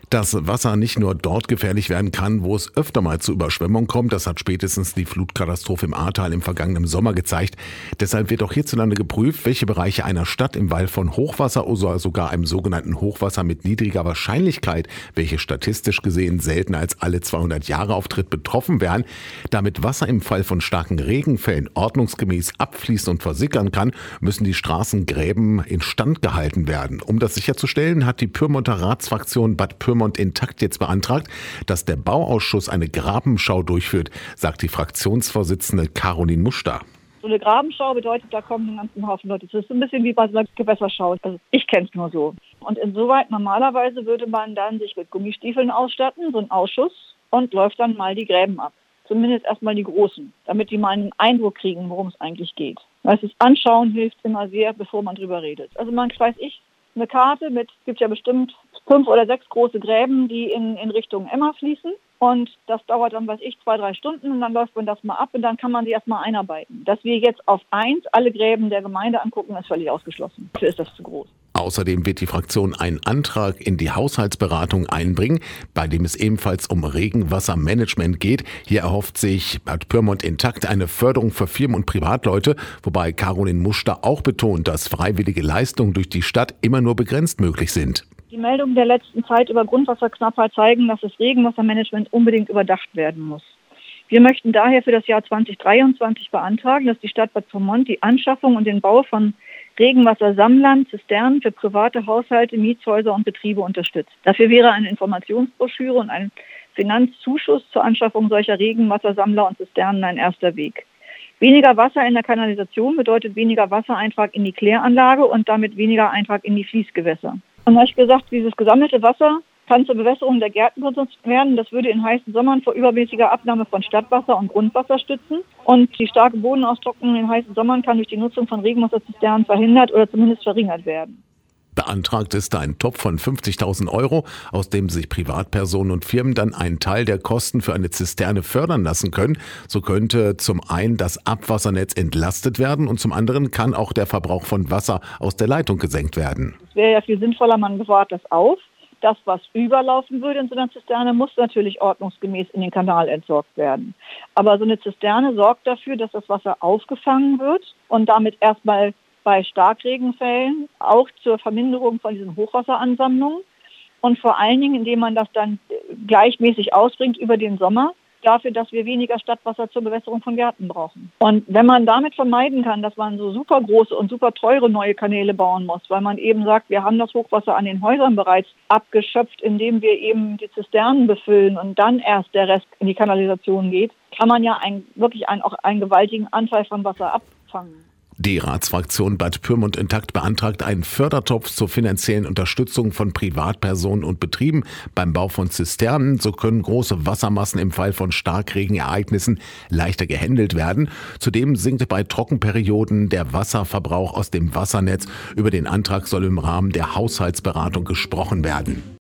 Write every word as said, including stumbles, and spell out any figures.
Dass Wasser nicht nur dort gefährlich werden kann, wo es öfter mal zu Überschwemmungen kommt, das hat spätestens die Flutkatastrophe im Ahrtal im vergangenen Sommer gezeigt. Deshalb wird auch hierzulande geprüft, welche Bereiche einer Stadt im Fall von Hochwasser oder sogar einem sogenannten Hochwasser mit niedriger Wahrscheinlichkeit, welche statistisch gesehen selten als alle zweihundert Jahre auftritt, betroffen wären. Damit Wasser im Fall von starken Regenfällen ordnungsgemäß abfließen und versickern kann, müssen die Straßengräben instand gehalten werden. Um das sicherzustellen, hat die Pyrmonter Ratsfraktion Bad Pyrmont Intakt jetzt beantragt, dass der Bauausschuss eine Grabenschau durchführt, sagt die Fraktionsvorsitzende Caroline Muster. So eine Grabenschau bedeutet, da kommen einen ganzen Haufen Leute. Das ist so ein bisschen wie bei so einer Gewässerschau. Also ich kenne es nur so. Und insoweit normalerweise würde man dann sich mit Gummistiefeln ausstatten, so ein Ausschuss, und läuft dann mal die Gräben ab. Zumindest erstmal die großen, damit die mal einen Eindruck kriegen, worum es eigentlich geht. Weil das Anschauen hilft immer sehr, bevor man drüber redet. Also man, weiß ich, eine Karte mit, es gibt ja bestimmt fünf oder sechs große Gräben, die in, in Richtung Emma fließen. Und das dauert dann, weiß ich, zwei, drei Stunden und dann läuft man das mal ab und dann kann man sie erstmal einarbeiten. Dass wir jetzt auf eins alle Gräben der Gemeinde angucken, ist völlig ausgeschlossen. Dafür ist das zu groß. Außerdem wird die Fraktion einen Antrag in die Haushaltsberatung einbringen, bei dem es ebenfalls um Regenwassermanagement geht. Hier erhofft sich Bad Pyrmont Intakt eine Förderung für Firmen und Privatleute, wobei Caroline Muster auch betont, dass freiwillige Leistungen durch die Stadt immer nur begrenzt möglich sind. Die Meldungen der letzten Zeit über Grundwasserknappheit zeigen, dass das Regenwassermanagement unbedingt überdacht werden muss. Wir möchten daher für das Jahr zweitausenddreiundzwanzig beantragen, dass die Stadt Bad Pyrmont die Anschaffung und den Bau von Regenwassersammlern, Zisternen für private Haushalte, Mietshäuser und Betriebe unterstützt. Dafür wäre eine Informationsbroschüre und ein Finanzzuschuss zur Anschaffung solcher Regenwassersammler und Zisternen ein erster Weg. Weniger Wasser in der Kanalisation bedeutet weniger Wassereintrag in die Kläranlage und damit weniger Eintrag in die Fließgewässer. Und da habe ich gesagt, dieses gesammelte Wasser kann zur Bewässerung der Gärten genutzt werden. Das würde in heißen Sommern vor übermäßiger Abnahme von Stadtwasser und Grundwasser stützen. Und die starke Bodenaustrocknung in heißen Sommern kann durch die Nutzung von Regenwasserzisternen verhindert oder zumindest verringert werden. Beantragt ist ein Topf von fünfzigtausend Euro, aus dem sich Privatpersonen und Firmen dann einen Teil der Kosten für eine Zisterne fördern lassen können. So könnte zum einen das Abwassernetz entlastet werden und zum anderen kann auch der Verbrauch von Wasser aus der Leitung gesenkt werden. Es wäre ja viel sinnvoller, man bewahrt das auf. Das, was überlaufen würde in so einer Zisterne, muss natürlich ordnungsgemäß in den Kanal entsorgt werden. Aber so eine Zisterne sorgt dafür, dass das Wasser aufgefangen wird und damit erstmal bei Starkregenfällen auch zur Verminderung von diesen Hochwasseransammlungen und vor allen Dingen, indem man das dann gleichmäßig ausbringt über den Sommer, dafür, dass wir weniger Stadtwasser zur Bewässerung von Gärten brauchen. Und wenn man damit vermeiden kann, dass man so super große und super teure neue Kanäle bauen muss, weil man eben sagt, wir haben das Hochwasser an den Häusern bereits abgeschöpft, indem wir eben die Zisternen befüllen und dann erst der Rest in die Kanalisation geht, kann man ja ein, wirklich ein, auch einen gewaltigen Anteil von Wasser abfangen. Die Ratsfraktion Bad Pyrmont Intakt beantragt einen Fördertopf zur finanziellen Unterstützung von Privatpersonen und Betrieben beim Bau von Zisternen. So können große Wassermassen im Fall von Starkregenereignissen leichter gehandelt werden. Zudem sinkt bei Trockenperioden der Wasserverbrauch aus dem Wassernetz. Über den Antrag soll im Rahmen der Haushaltsberatung gesprochen werden.